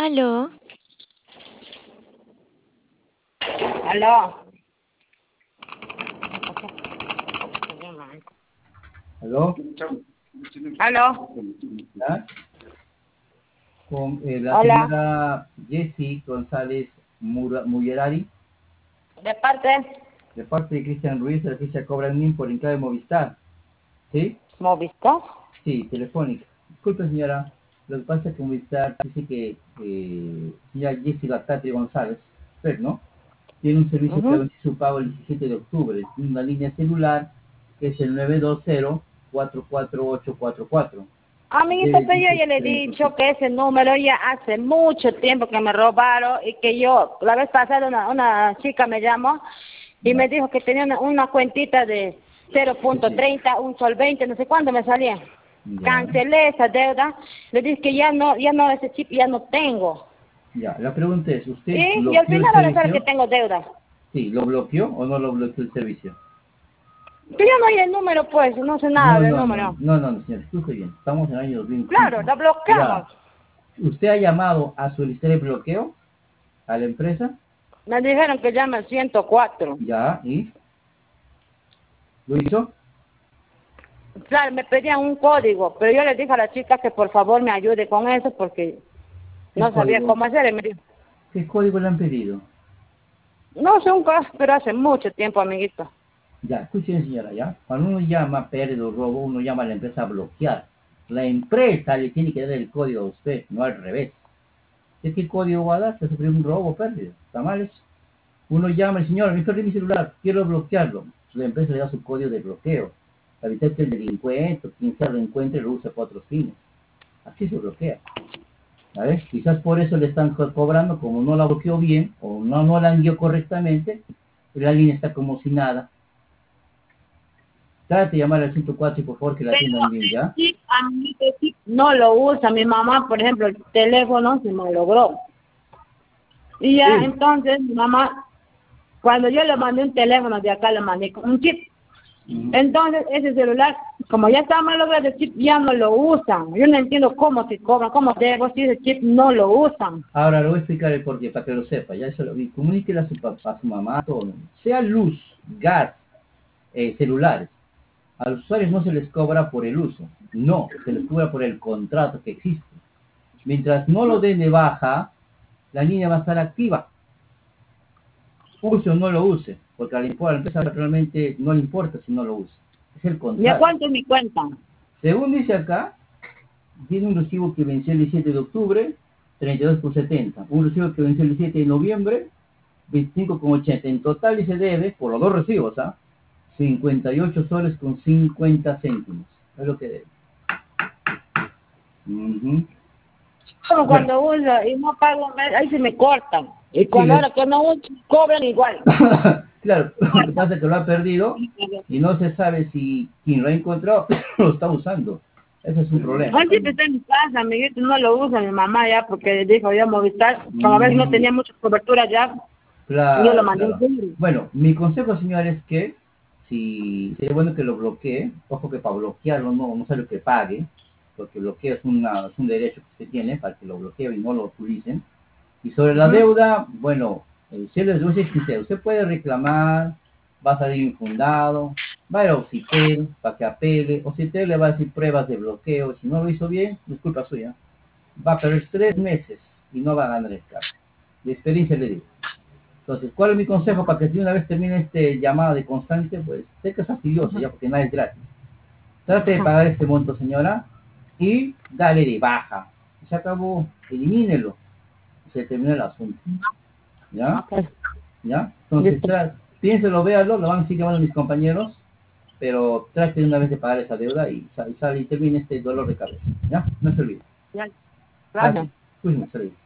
Aló. Aló. ¿Aló? Aló. ¿Ya? Con la Hola. señora Jessie González Mullerari, ¿De parte? de parte de Cristian Ruiz, de la ficha Cobra NIM por enclave Movistar. ¿Sí? ¿Movistar? Sí, telefónica. Disculpe, señora, lo que pasa es que Movistar dice que señora Jessie Gatati González, usted, ¿no? Tiene un servicio que va a Ujú. vencer su pago el 17 de octubre. Tiene una línea celular que es el 920-44844. Amiguito, Debe pero yo ya le he 10 dicho que ese número ya hace mucho tiempo que me robaron y que yo, la vez pasada una chica me llamó y Ya, me dijo que tenía una cuentita de sí, sí, 0.30, un sol 20, no sé cuándo me salía. ya, Cancelé esa deuda, le dije que ya no, ese chip ya no tengo. ya. La pregunta es, ¿usted Y al bloqueó el final ahora sabe que servicio? tengo deuda. Sí, ¿lo bloqueó o no lo bloqueó el servicio? Que yo no hay el número, pues, no sé nada No, del no, no, número. no, no, señor, escuche bien. Estamos en el año Claro, 2025. lo bloqueamos. Ya. ¿Usted ha llamado a solicitar el bloqueo a la empresa? Me dijeron que llame al 104. Ya, ¿y? ¿Lo hizo? Claro, me pedían un código, pero yo le dije a la chica que por favor me ayude con eso porque ¿Qué no sabía código? cómo hacer. Y me dijo, ¿Qué código le han pedido? no sé un caso, pero hace mucho tiempo, amiguito. Ya, escuchen, señora, ¿ya? Cuando uno llama a pérdida o robo, uno llama a la empresa a bloquear. La empresa le tiene que dar el código a usted, no al revés. ¿Qué código va a dar? Se sufrió un robo o pérdida. ¿Está mal eso? Uno llama al señor, me perdí mi celular, quiero bloquearlo. La empresa le da su código de bloqueo. Para evitar que el delincuente o quien sea lo encuentre lo use para otros fines. Así se bloquea. ¿Sabes? Quizás por eso le están cobrando, como no la bloqueó bien o no la envió correctamente, la línea está como si nada. Trate de llamar al 104 y por favor que la Pero atiendan bien, el ¿ya? chip, amiguito, el chip no lo usa. Mi mamá, por ejemplo, el teléfono se me logró. Y ya, Sí. entonces, mi mamá, cuando yo le mandé un teléfono de acá, le mandé con un chip. Ujú. Entonces, ese celular, como ya está mal logrado, el chip ya no lo usan. Yo no entiendo cómo se cobran, cómo debo si ese chip no lo usan. Ahora le voy a explicar el porqué, para que lo sepa, ya eso lo vi. Comuníquele a su papá, a su mamá, a todo. Sea luz, gas, celulares. A los usuarios no se les cobra por el uso, no, se les cobra por el contrato que existe. Mientras no lo den de baja, la línea va a estar activa. Use o no lo use, porque a la empresa realmente no le importa si no lo usa. Es el ¿Y a contrato. cuánto es mi cuenta? Según dice acá, tiene un recibo que venció el 17 de octubre, 32,70. Un recibo que venció el 17 de noviembre, 25,80. En total y se debe, por los dos recibos, 58 soles con 50 céntimos. Es lo que debe. Ujú. Como Bueno, cuando uso y no pago, ahí se me cortan. Y sí, cuando ahora que no uso, cobran igual. claro, lo que pasa es que lo ha perdido y no se sabe si quien lo ha encontrado lo está usando. Ese es un problema Hoy siempre también. está en mi casa, amiguito, no lo usa mi mamá ya, porque dijo ya Movistar, como a veces no Mm, tenía mucha cobertura ya, yo lo claro, mandé claro. un cable. Bueno, mi consejo, señor, es que si sería bueno que lo bloquee, ojo que para bloquearlo no sale que pague, porque bloqueo es un derecho que usted tiene para que lo bloqueen y no lo utilicen. Y sobre la Ujú. deuda, bueno, si les voy a ser sincero, usted puede reclamar, va a salir infundado, va a ir a Ocitel para que apele, Ocitel le va a decir pruebas de bloqueo, si no lo hizo bien, es culpa suya, va a perder 3 meses y no va a ganar el caso. De experiencia le digo. Entonces, ¿cuál es mi consejo para que si una vez termine este llamada de constante? Pues sé que es fastidioso ya porque nada es gratis. Trate de pagar este monto, señora, y dale de baja. Se acabó, elimínelo. Se terminó el asunto. ¿Ya? Ok, ¿Ya? Entonces, listo. piénselo, véalo, lo van a seguir llamando mis compañeros, pero trate de una vez de pagar esa deuda y termine este dolor de cabeza. ¿Ya? No se olvide. Ya, Gracias. gracias. Cuídense,